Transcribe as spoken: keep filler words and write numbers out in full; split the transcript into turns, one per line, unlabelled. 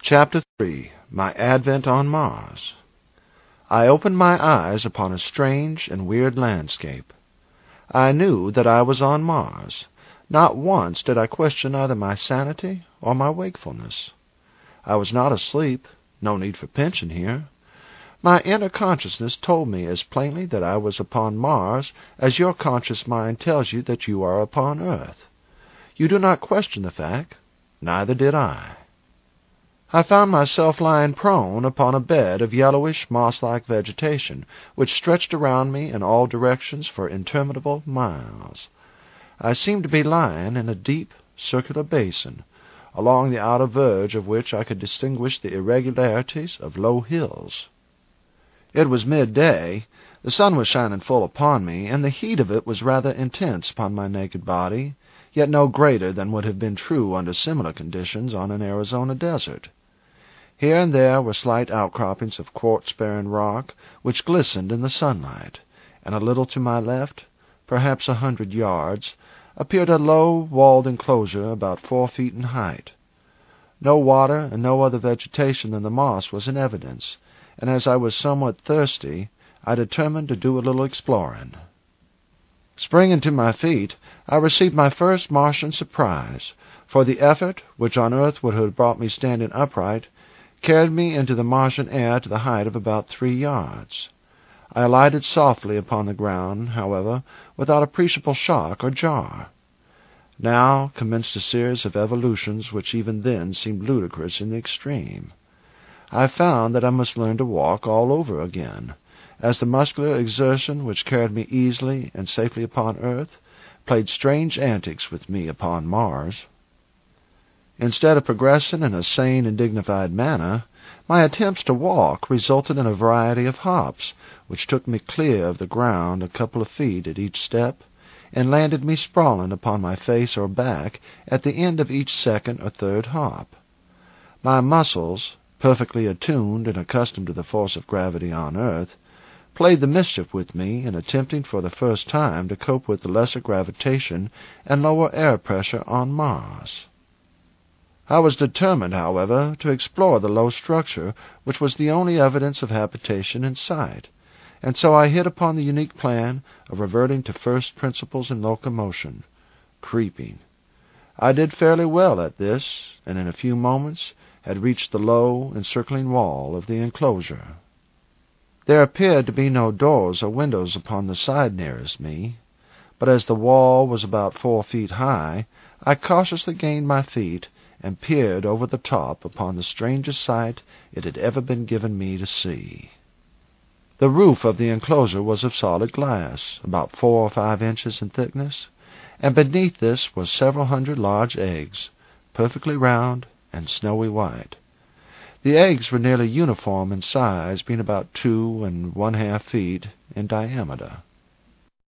Chapter three. My Advent on Mars. I opened my eyes upon a strange and weird landscape. I knew that I was on Mars. Not once did I question either my sanity or my wakefulness. I was not asleep. No need for pension here. My inner consciousness told me as plainly that I was upon Mars as your conscious mind tells you that you are upon Earth. You do not question the fact. Neither did I. I found myself lying prone upon a bed of yellowish, moss-like vegetation, which stretched around me in all directions for interminable miles. I seemed to be lying in a deep, circular basin, along the outer verge of which I could distinguish the irregularities of low hills. It was midday. The sun was shining full upon me, and the heat of it was rather intense upon my naked body, yet no greater than would have been true under similar conditions on an Arizona desert. Here and there were slight outcroppings of quartz-bearing rock, which glistened in the sunlight, and a little to my left, perhaps a hundred yards, appeared a low, walled enclosure about four feet in height. No water and no other vegetation than the moss was in evidence, and as I was somewhat thirsty, I determined to do a little exploring. Springing to my feet, I received my first Martian surprise, for the effort, which on Earth would have brought me standing upright, carried me into the Martian air to the height of about three yards. I alighted softly upon the ground, however, without appreciable shock or jar. Now commenced a series of evolutions which even then seemed ludicrous in the extreme. I found that I must learn to walk all over again, as the muscular exertion which carried me easily and safely upon Earth played strange antics with me upon Mars. Instead of progressing in a sane and dignified manner, my attempts to walk resulted in a variety of hops, which took me clear of the ground a couple of feet at each step, and landed me sprawling upon my face or back at the end of each second or third hop. My muscles, perfectly attuned and accustomed to the force of gravity on Earth, played the mischief with me in attempting for the first time to cope with the lesser gravitation and lower air pressure on Mars. I was determined, however, to explore the low structure, which was the only evidence of habitation in sight, and so I hit upon the unique plan of reverting to first principles in locomotion, creeping. I did fairly well at this, and in a few moments had reached the low, encircling wall of the enclosure. There appeared to be no doors or windows upon the side nearest me, but as the wall was about four feet high, I cautiously gained my feet and peered over the top upon the strangest sight it had ever been given me to see. The roof of the enclosure was of solid glass, about four or five inches in thickness, and beneath this were several hundred large eggs, perfectly round and snowy white. The eggs were nearly uniform in size, being about two and one-half feet in diameter.